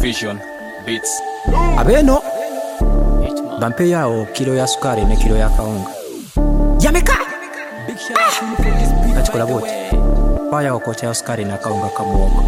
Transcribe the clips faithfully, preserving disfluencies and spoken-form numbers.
Vision Beats. Abeno bampe yao kilo ya sukari ne kilo ya kaunga yameka big shout out for this beat achikola bote paya okocha ya sukari na kaunga kamuoko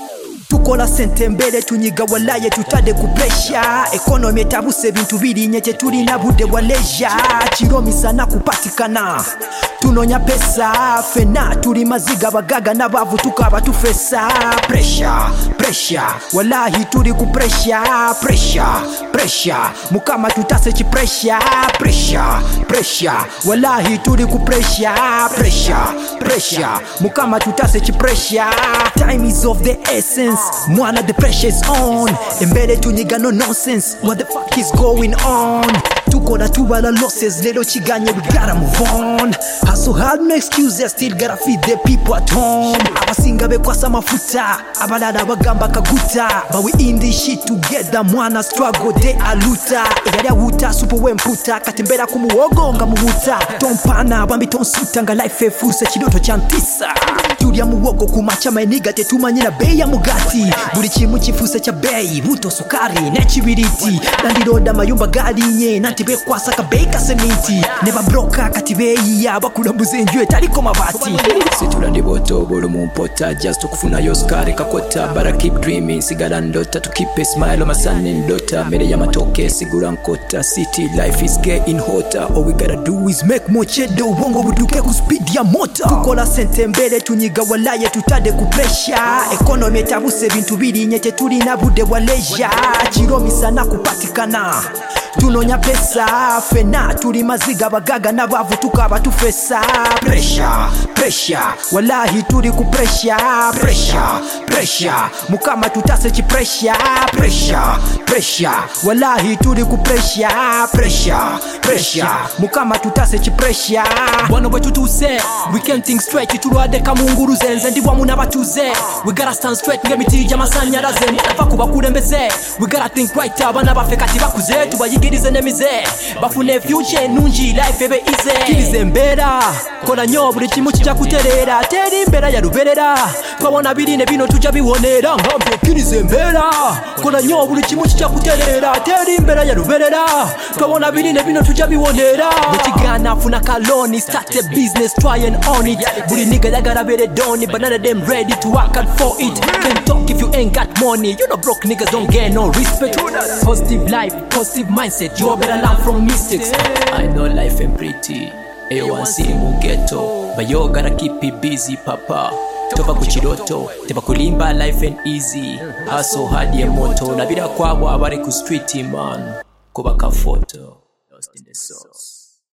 tukola sente mbele tunyiga walaye tutade kupresha economy tabuse bintu biri nyeche tuli na bude waleja chiromi sana kupatikana tunonya pesa fena tuli maziga bagaga nabavu tukaba tufesa pressure pressure wallahi tuli ku pressure pressure pressure mukama tutase chi pressure pressure pressure wallahi tuli ku pressure pressure pressure mukama tutase chi pressure. Time is of the essence, mwana the pressure is on. Embele tunyiga no nonsense, what the fuck is going on? Tukola tubala losses, lelo chiganye, we gotta move on. Hustle hard, no excuses, still gotta feed the people at home. Abasinga bekwasa mafuta, abalada bagamba kaguta. But we in this shit together, mwana struggle de aluta. Egalia wuta, super wemputa, katembera kumuogo nga muhuta. Tompana, bambi tonsuta, nga life e fursa chidoto chantisa. Tulia muwogo kumacha mainiga tetumanyina bei ya mugati. Buri chimu chifuse cha bei, buto sukari, nechibiriti. Landiroda mayumba gali nye, nantibe kwa saka bei kasemiti. Neba broka katibei ya, bakula mbuzenjwe taliko mabati. Situla diboto, bolu mumpota, just tukufuna yoskari kakota. Bara keep dreaming, sigala ndota, to keep a smile on my son and daughter. Mere ya matoke, sigura nkota. City life is getting hotter, all we gotta do is make more cheddar. Wongo buduke ku speed ya motor. Tukola sente mbele tunyiga walaye tutade ku pressure. Economy tabuse bintu biri nyeche tuli na bude waleja. Chiromi sana kupatikana tunonya pesa fena tuli maziga bagaga nabavu tukaba tufesa pressure pressure wallahi tuli ku pressure pressure pressure mukama tutase chi pressure pressure pressure wallahi tuli ku pressure pressure pressure mukama tutase chi pressure. Bwana wetu tuse we can't think straight itulwade kamunguru zenze ndi bwamu nabatuze we gotta stand straight ngemiti jamasanya razeni afakuba kulembeze we gotta think right abana bafekati bakuze tubayigirize nemize bafune future nunji life ebe ize kirize mbera kola nyo buri kimu kijja kuterera teri mbera ya ruberera twabona birine bino tujja biwonera ngambe kirize mbera kola nyo buri kimu kijja kuterera teri mbera ya ruberera twabona birine bino tujja biwonera bekigana funa kaloni start a business try and own it buri nigga yagara bere doni but none of them ready to work hard for it. Can't talk if you ain't got money, you know broke niggas don't get no respect. Positive life, positive mindset, you better learn from mistakes. I know life ain't pretty, A one C mu ghetto, but you gotta keep it busy papa. Tova kuchiroto, teba kulimba life ain't easy. Hustle hard ye moto, nabira kwabo abari ku street man. Kubaka photo, lost in the sauce.